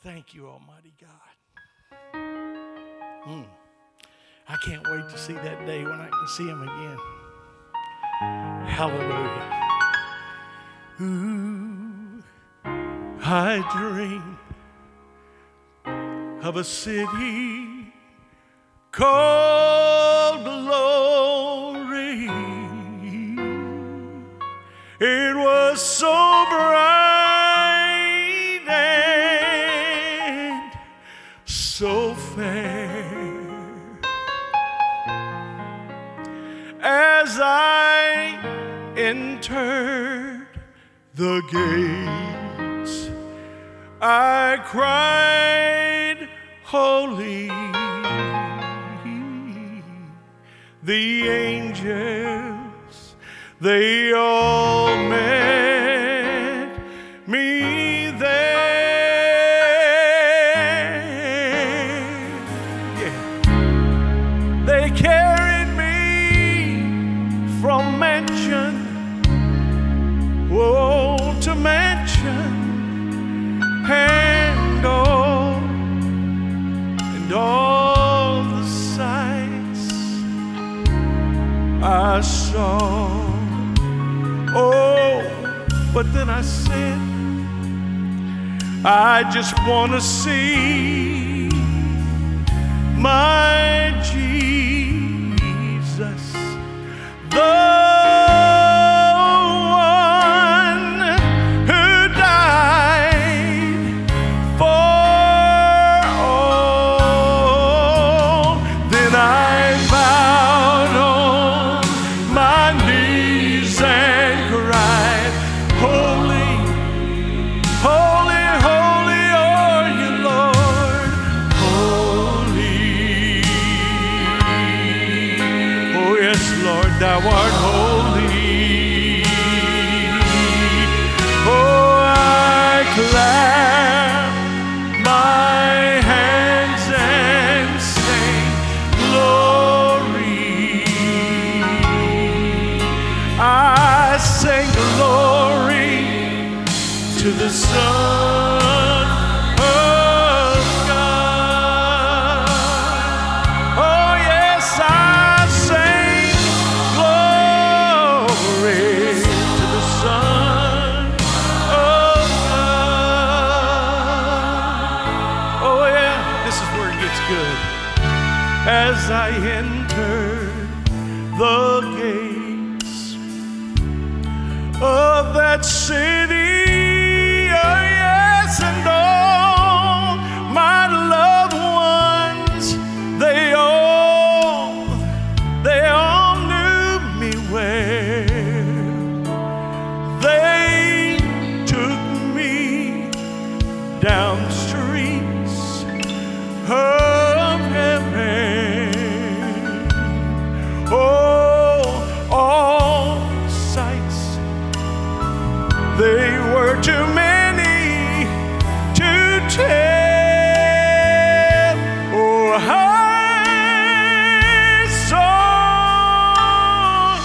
Thank you, Almighty God. I can't wait to see that day when I can see him again. Hallelujah. Ooh, I dream of a city called glory. It was so bright and so fair. As I entered the gates, I cried, holy. The angels, they all met me there. Yeah. They carried me from mansion, oh, to mansion, and all the sights I saw. Oh, but then I said, I just want to see my Jesus, the one who died for all. Then I bowed on my knees and cried, holy, holy, holy are you, Lord, holy. Oh yes, Lord, thou art holy. Oh, I clap my hands and sing glory. I sing glory to the Son of God. Oh yes, I sing glory to the Son of God. Oh yeah, this is where it gets good. As I entered the gates of that city, oh yes, and all my loved ones, they all knew me well. They took me down the streets of heaven. Oh, all sights, they were too many to tell. Oh, I saw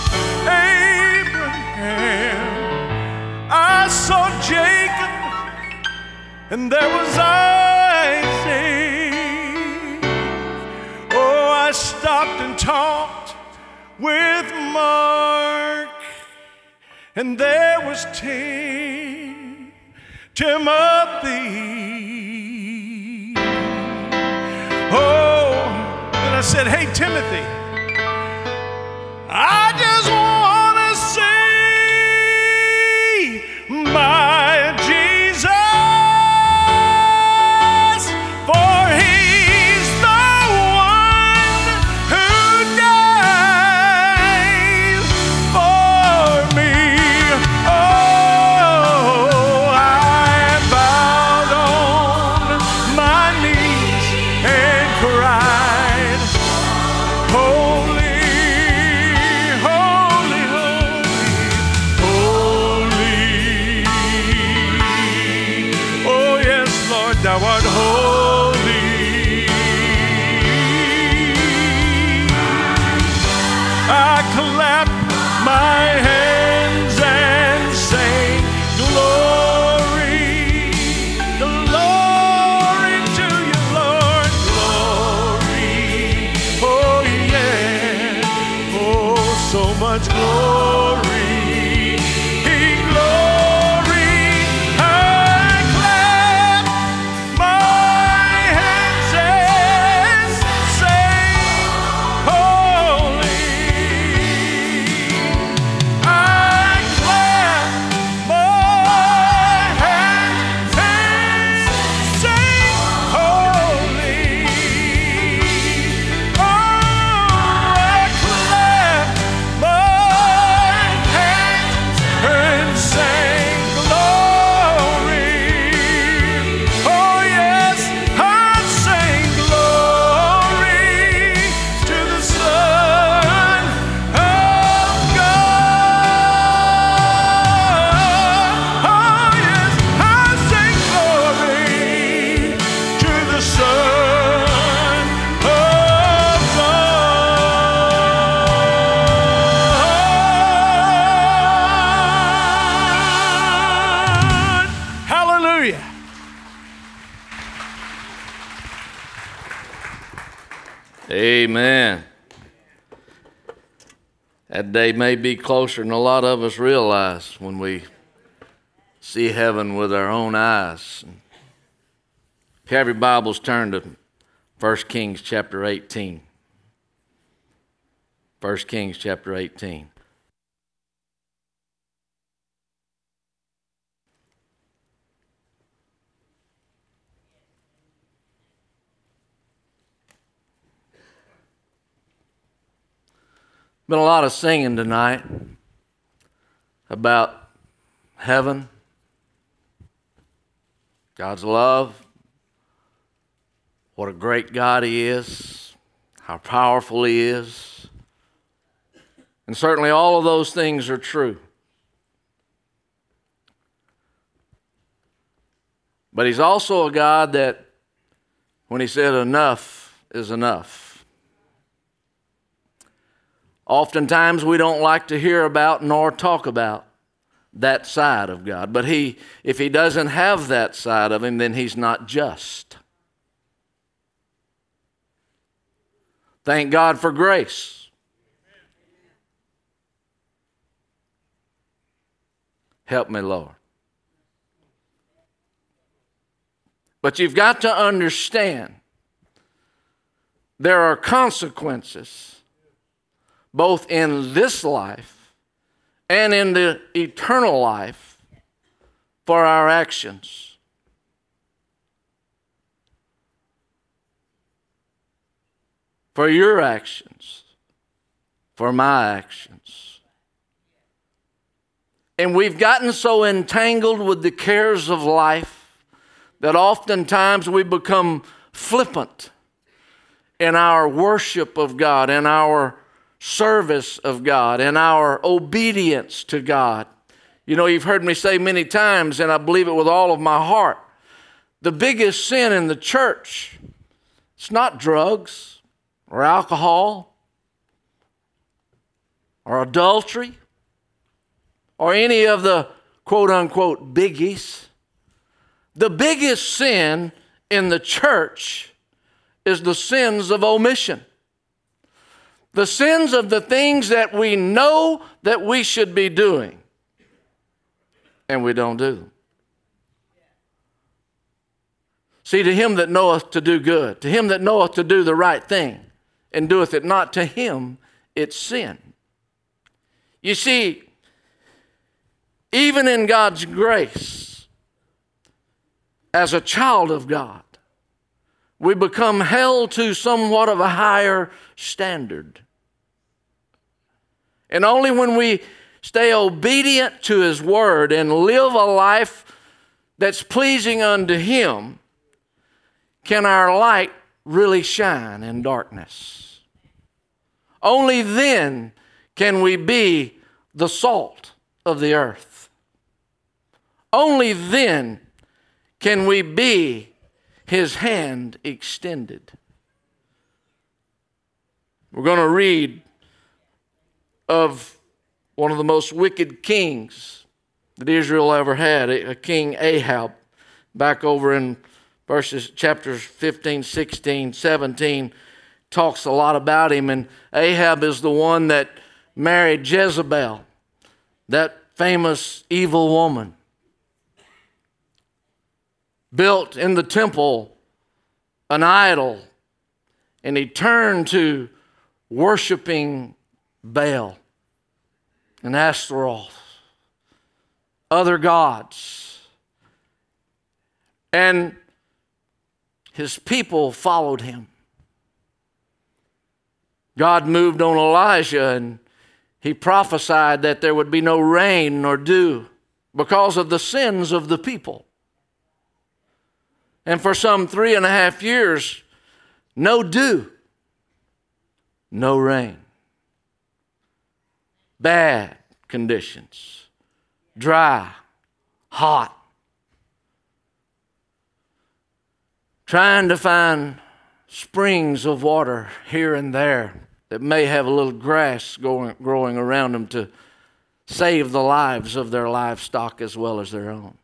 Abraham, I saw Jacob, and there was Isaac. Oh, I stopped and talked with Mark, and there was Timothy. Oh, and I said, hey, Timothy, I just want to see my Jesus, for he's the one who died for me. Oh, I bowed on my knees and cried, holy, holy, holy, holy. Oh yes, Lord, thou art holy. I clap my hands and say, glory, glory. much glory. Glory. I clap my hands and sing holy. I clap my hands and sing holy. Oh, I clap my hands and sing glory. Oh yes, I sing glory to the Son of God. Oh yes, I sing glory to the Son of God. Hallelujah. Amen. That day may be closer than a lot of us realize when we see heaven with our own eyes. If you have your Bibles, turn to 1 Kings chapter 18. 1 Kings chapter 18. Been a lot of singing tonight about heaven, God's love, what a great God He is, how powerful He is. And certainly all of those things are true. But He's also a God that, when He said enough is enough. Oftentimes we don't like to hear about nor talk about that side of God. But if He doesn't have that side of Him, then He's not just. Thank God for grace. Help me, Lord. But you've got to understand there are consequences both in this life and in the eternal life for our actions. For your actions, for my actions. And we've gotten so entangled with the cares of life that oftentimes we become flippant in our worship of God, in our service of God, and our obedience to God. You know, you've heard me say many times, and I believe it with all of my heart, the biggest sin in the church, it's not drugs or alcohol or adultery or any of the quote-unquote biggies. The biggest sin in the church is the sins of omission. The sins of the things that we know that we should be doing, and we don't do them. See, to him that knoweth to do good, to him that knoweth to do the right thing, and doeth it not, to him it's sin. You see, even in God's grace, as a child of God, we become held to somewhat of a higher standard. And only when we stay obedient to His Word and live a life that's pleasing unto Him can our light really shine in darkness. Only then can we be the salt of the earth. Only then can we be His hand extended. We're going to read of one of the most wicked kings that Israel ever had, a king Ahab, back over in chapters 15, 16, 17, talks a lot about him. And Ahab is the one that married Jezebel, that famous evil woman. Built in the temple an idol, and he turned to worshiping Baal and Ashtaroth, other gods. And his people followed him. God moved on Elijah, and he prophesied that there would be no rain nor dew because of the sins of the people. And for some 3.5 years, no dew, no rain. Bad conditions, dry, hot. Trying to find springs of water here and there that may have a little grass growing around them to save the lives of their livestock as well as their own.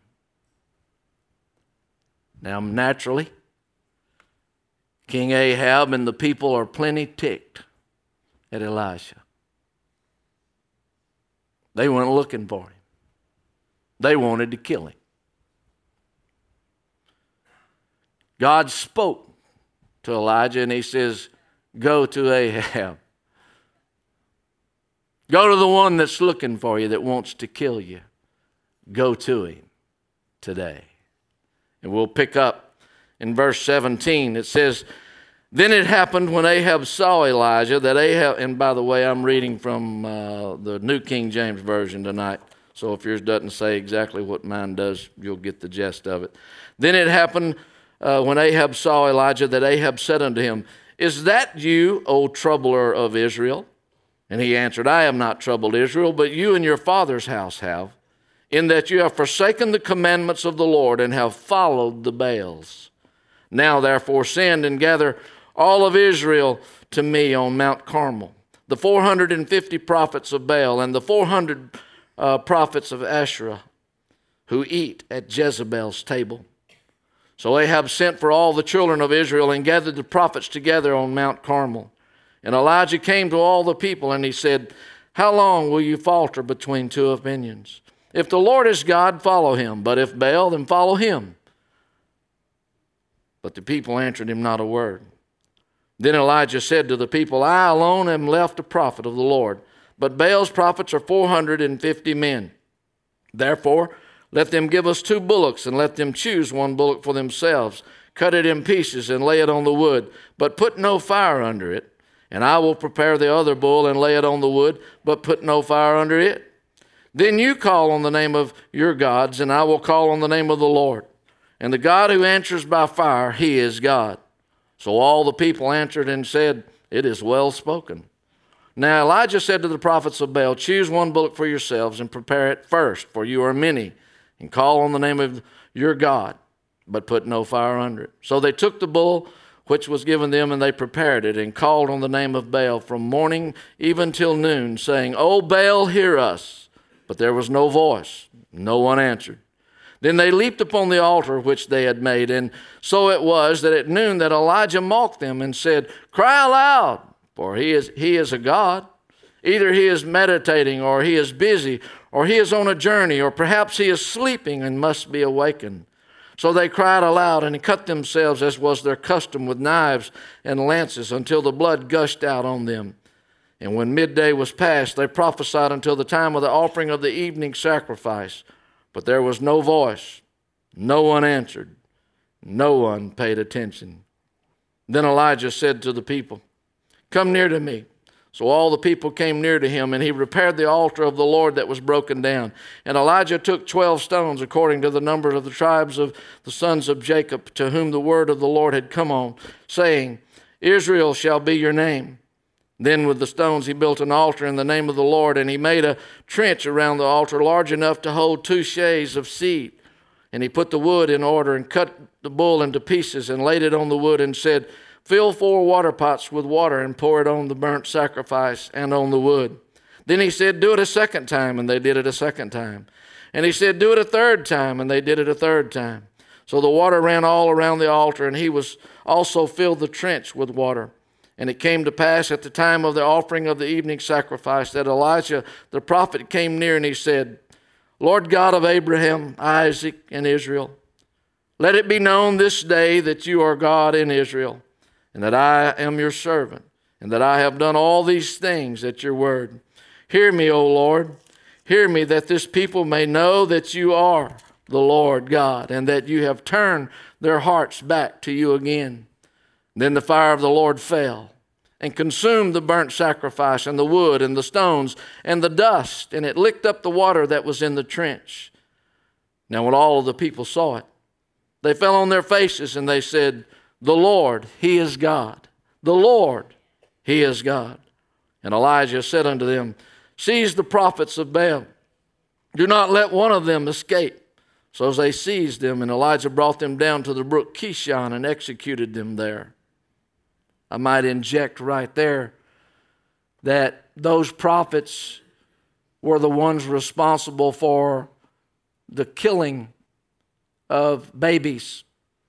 Now, naturally, King Ahab and the people are plenty ticked at Elijah. They weren't looking for him. They wanted to kill him. God spoke to Elijah and he says, go to Ahab. Go to the one that's looking for you, that wants to kill you. Go to him today. And we'll pick up in verse 17. It says, then it happened when Ahab saw Elijah that Ahab, and by the way, I'm reading from the New King James Version tonight. So if yours doesn't say exactly what mine does, you'll get the gist of it. Then it happened when Ahab saw Elijah that Ahab said unto him, is that you, O troubler of Israel? And he answered, I have not troubled Israel, but you and your father's house have, in that you have forsaken the commandments of the Lord and have followed the Baals. Now therefore send and gather all of Israel to me on Mount Carmel, the 450 prophets of Baal and the 400 prophets of Asherah who eat at Jezebel's table. So Ahab sent for all the children of Israel and gathered the prophets together on Mount Carmel. And Elijah came to all the people and he said, how long will you falter between two opinions? If the Lord is God, follow him. But if Baal, then follow him. But the people answered him not a word. Then Elijah said to the people, I alone am left a prophet of the Lord, but Baal's prophets are 450 men. Therefore, let them give us 2 bullocks, and let them choose 1 bullock for themselves. Cut it in pieces and lay it on the wood, but put no fire under it. And I will prepare the other bull and lay it on the wood, but put no fire under it. Then you call on the name of your gods, and I will call on the name of the Lord. And the God who answers by fire, he is God. So all the people answered and said, it is well spoken. Now Elijah said to the prophets of Baal, choose 1 bullock for yourselves and prepare it first, for you are many, and call on the name of your God, but put no fire under it. So they took the bull which was given them, and they prepared it, and called on the name of Baal from morning even till noon, saying, O Baal, hear us. But there was no voice, no one answered. Then they leaped upon the altar which they had made, and so it was that at noon that Elijah mocked them and said, cry aloud, for he is a god. Either he is meditating, or he is busy, or he is on a journey, or perhaps he is sleeping and must be awakened. So they cried aloud and cut themselves, as was their custom, with knives and lances, until the blood gushed out on them. And when midday was past, they prophesied until the time of the offering of the evening sacrifice. But there was no voice, no one answered, no one paid attention. Then Elijah said to the people, come near to me. So all the people came near to him, and he repaired the altar of the Lord that was broken down. And Elijah took 12 stones, according to the number of the tribes of the sons of Jacob, to whom the word of the Lord had come on, saying, Israel shall be your name. Then with the stones he built an altar in the name of the Lord, and he made a trench around the altar large enough to hold 2 shades of seed. And he put the wood in order and cut the bull into pieces and laid it on the wood and said, fill 4 water pots with water and pour it on the burnt sacrifice and on the wood. Then he said, do it a second time, and they did it a second time. And he said, do it a third time, and they did it a third time. So the water ran all around the altar, and he was also filled the trench with water. And it came to pass at the time of the offering of the evening sacrifice that Elijah the prophet came near, and he said, Lord God of Abraham, Isaac, and Israel, let it be known this day that you are God in Israel, and that I am your servant, and that I have done all these things at your word. Hear me, O Lord. Hear me, that this people may know that you are the Lord God, and that you have turned their hearts back to you again. Then the fire of the Lord fell and consumed the burnt sacrifice and the wood and the stones and the dust, and it licked up the water that was in the trench. Now when all of the people saw it, they fell on their faces, and they said, the Lord, He is God. The Lord, He is God. And Elijah said unto them, seize the prophets of Baal. Do not let one of them escape. So as they seized them, and Elijah brought them down to the brook Kishon and executed them there. I might inject right there that those prophets were the ones responsible for the killing of babies.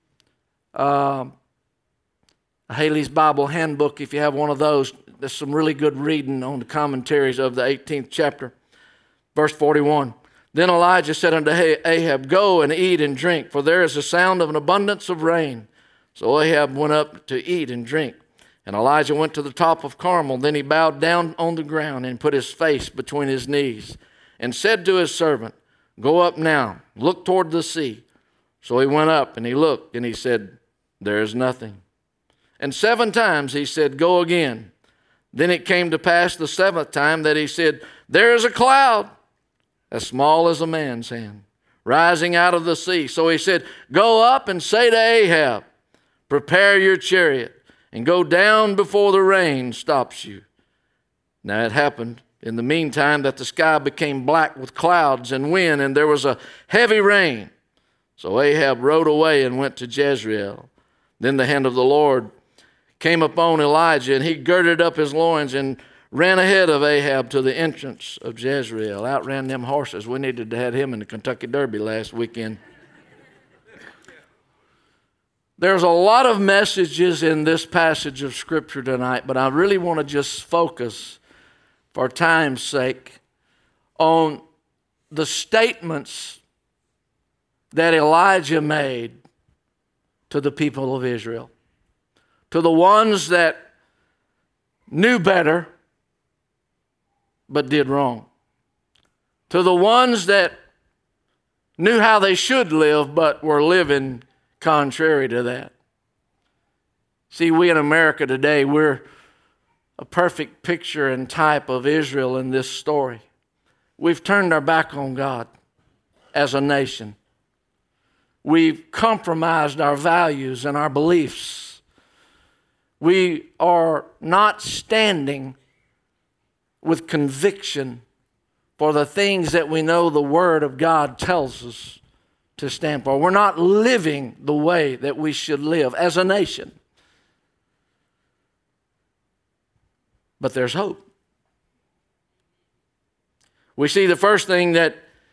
Haley's Bible Handbook, if you have one of those, there's some really good reading on the commentaries of the 18th chapter. Verse 41. Then Elijah said unto Ahab, go and eat and drink, for there is a sound of an abundance of rain. So Ahab went up to eat and drink. And Elijah went to the top of Carmel. Then he bowed down on the ground and put his face between his knees and said to his servant, go up now, look toward the sea. So he went up and he looked, and he said, there is nothing. And 7 times he said, go again. Then it came to pass the 7th time that he said, there is a cloud as small as a man's hand rising out of the sea. So he said, go up and say to Ahab, prepare your chariot and go down before the rain stops you. Now it happened in the meantime that the sky became black with clouds and wind, and there was a heavy rain. So Ahab rode away and went to Jezreel. Then the hand of the Lord came upon Elijah, and he girded up his loins and ran ahead of Ahab to the entrance of Jezreel. Outran them horses. We needed to have him in the Kentucky Derby last weekend. There's a lot of messages in this passage of Scripture tonight, but I really want to just focus, for time's sake, on the statements that Elijah made to the people of Israel, to the ones that knew better but did wrong, to the ones that knew how they should live but were living contrary to that. See, we in America today, we're a perfect picture and type of Israel in this story. We've turned our back on God as a nation. We've compromised our values and our beliefs. We are not standing with conviction for the things that we know the Word of God tells us to stand for. We're not living the way that we should live as a nation. But there's hope. We see the first thing that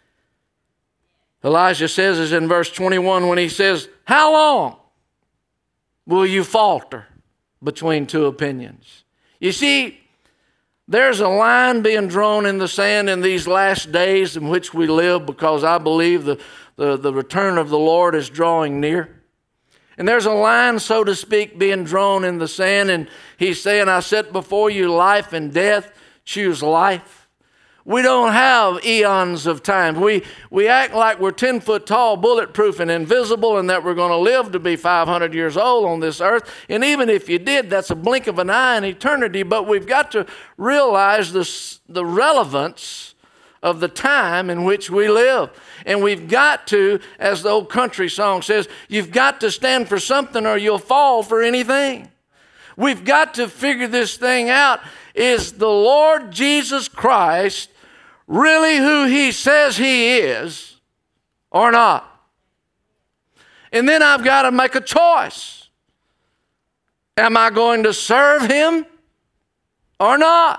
Elijah says is in verse 21 when he says, how long will you falter between two opinions? You see, there's a line being drawn in the sand in these last days in which we live, because I believe the return of the Lord is drawing near. And there's a line, so to speak, being drawn in the sand, and he's saying, I set before you life and death, choose life. We don't have eons of time. We act like we're 10 foot tall, bulletproof, and invisible, and that we're going to live to be 500 years old on this earth. And even if you did, that's a blink of an eye in eternity. But we've got to realize the relevance of the time in which we live. And we've got to, as the old country song says, you've got to stand for something or you'll fall for anything. We've got to figure this thing out. Is the Lord Jesus Christ really who He says He is or not? And then I've got to make a choice. Am I going to serve Him or not?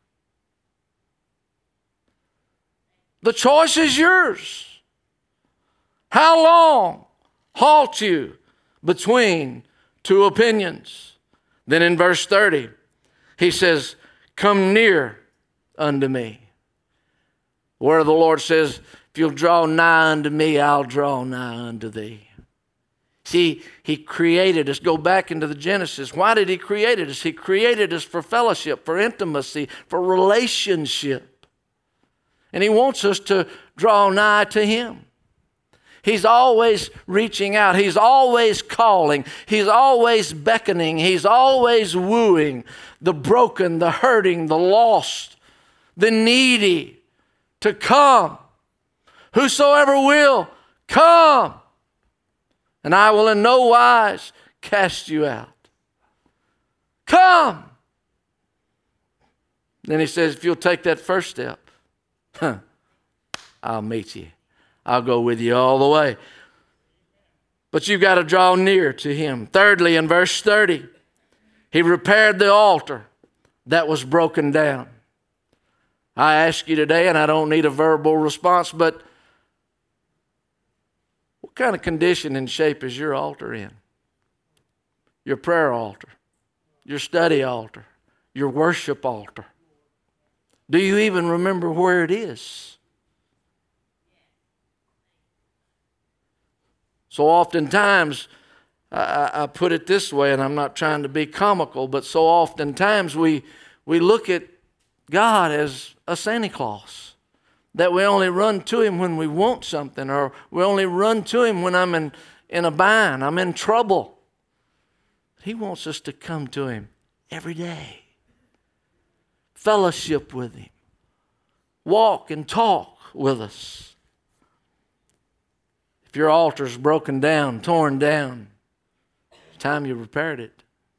The choice is yours. How long halt you between two opinions? Then in verse 30, he says, come near unto me. Where the Lord says, if you'll draw nigh unto me, I'll draw nigh unto thee. See, he created us. Go back into the Genesis. Why did he create us? He created us for fellowship, for intimacy, for relationship. And he wants us to draw nigh to him. He's always reaching out. He's always calling. He's always beckoning. He's always wooing the broken, the hurting, the lost, the needy to come. Whosoever will, come, and I will in no wise cast you out. Come. Then he says, if you'll take that first step, I'll meet you. I'll go with you all the way. But you've got to draw near to him. Thirdly, in verse 30, he repaired the altar that was broken down. I ask you today, and I don't need a verbal response, but what kind of condition and shape is your altar in? Your prayer altar, your study altar, your worship altar. Do you even remember where it is? So oftentimes, I put it this way, and I'm not trying to be comical, but so oftentimes we look at God as a Santa Claus, that we only run to him when we want something, or we only run to him when I'm in a bind, I'm in trouble. He wants us to come to him every day, fellowship with him, walk and talk with us. If your altar's broken down, torn down, it's time you repaired it.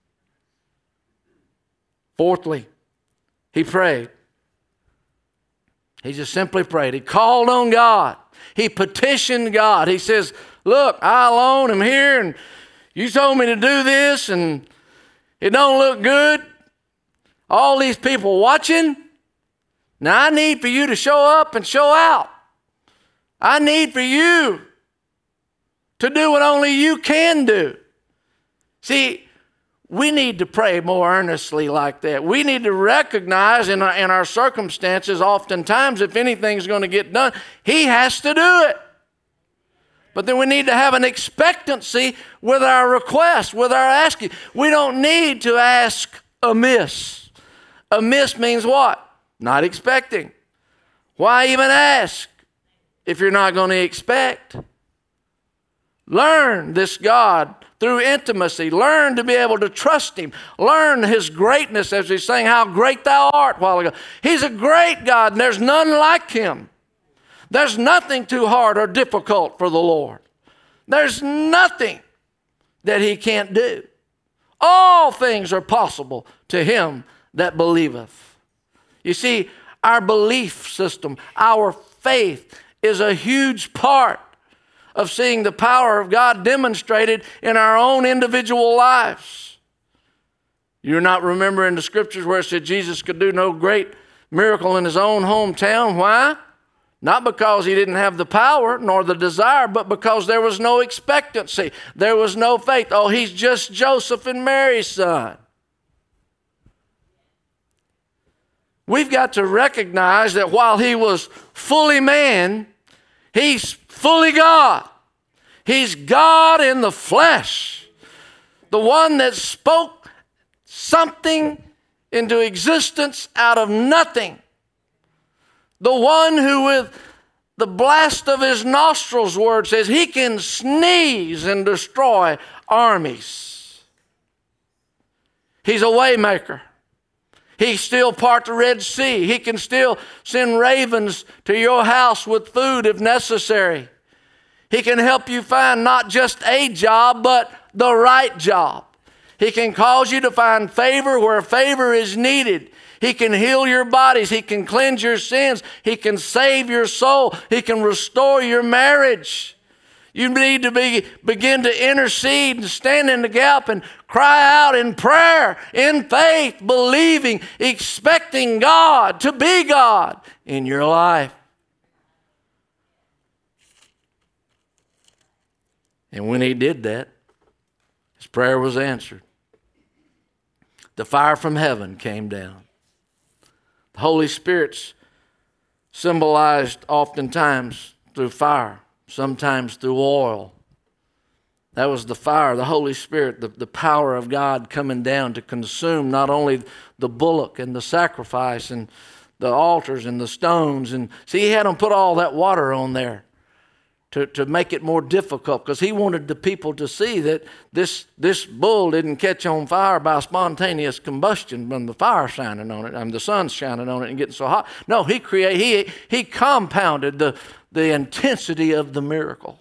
Fourthly, he prayed. He just simply prayed. He called on God. He petitioned God. He says, look, I alone am here, and you told me to do this, and it don't look good. All these people watching. Now I need for you to show up and show out. I need for you to do what only you can do. See, we need to pray more earnestly like that. We need to recognize in our circumstances, oftentimes, if anything's going to get done, he has to do it. But then we need to have an expectancy with our request, with our asking. We don't need to ask amiss. Amiss means what? Not expecting. Why even ask if you're not going to expect? Learn this God through intimacy. Learn to be able to trust him. Learn his greatness, as we sang, how great thou art a while ago. He's a great God, and there's none like him. There's nothing too hard or difficult for the Lord. There's nothing that he can't do. All things are possible to him that believeth. You see, our belief system, our faith is a huge part of seeing the power of God demonstrated in our own individual lives. You're not remembering the scriptures where it said Jesus could do no great miracle in his own hometown. Why? Not because he didn't have the power nor the desire, but because there was no expectancy. There was no faith. Oh, he's just Joseph and Mary's son. We've got to recognize that while he was fully man, he's fully God. He's God in the flesh. The one that spoke something into existence out of nothing. The one who with the blast of his nostrils, word says, he can sneeze and destroy armies. He's a way maker. He still part the Red Sea. He can still send ravens to your house with food if necessary. He can help you find not just a job, but the right job. He can cause you to find favor where favor is needed. He can heal your bodies. He can cleanse your sins. He can save your soul. He can restore your marriage. You need to begin to intercede and stand in the gap and cry out in prayer, in faith, believing, expecting God to be God in your life. And when he did that, his prayer was answered. the fire from heaven came down. The Holy Spirit's symbolized oftentimes through fire, sometimes through oil. That was the fire, the Holy Spirit, the power of God coming down to consume not only the bullock and the sacrifice and the altars and the stones. And see, he had them put all that water on there to make it more difficult, because he wanted the people to see that this bull didn't catch on fire by spontaneous combustion when the fire's shining on it and the sun's shining on it and getting so hot. No, he compounded the intensity of the miracle.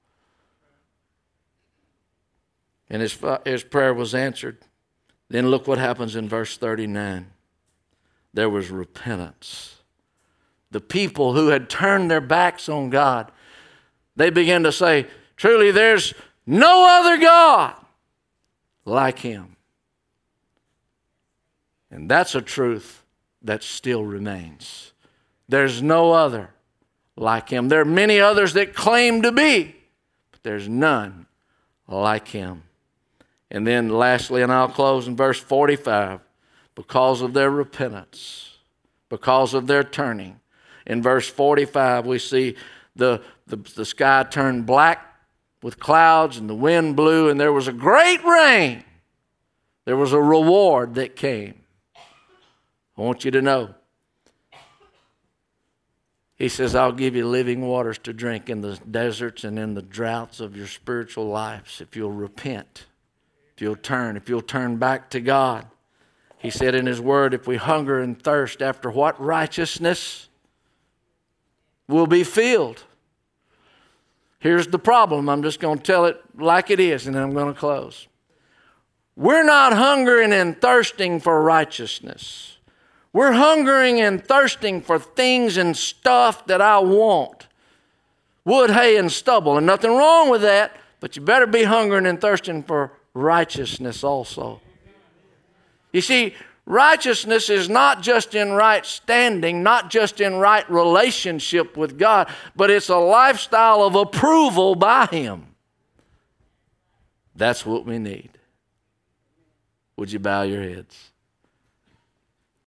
And his prayer was answered. Then look what happens in verse 39. There was repentance. The people who had turned their backs on God, they began to say, truly there's no other God like him. And that's a truth that still remains. There's no other like him. There are many others that claim to be, but there's none like him. And then lastly, and I'll close in verse 45, because of their repentance, because of their turning. In verse 45, we see the sky turned black with clouds and the wind blew and there was a great rain. There was a reward that came. I want you to know. He says, I'll give you living waters to drink in the deserts and in the droughts of your spiritual lives if you'll repent, if you'll turn back to God. He said in his word, if we hunger and thirst after what? Righteousness, we'll be filled. Here's the problem. I'm just going to tell it like it is, and then I'm going to close. We're not hungering and thirsting for righteousness. We're hungering and thirsting for things and stuff that I want. Wood, hay, and stubble, and nothing wrong with that, but you better be hungering and thirsting for righteousness also. You see, righteousness is not just in right standing, not just in right relationship with God, but it's a lifestyle of approval by him. That's what we need. Would you bow your heads?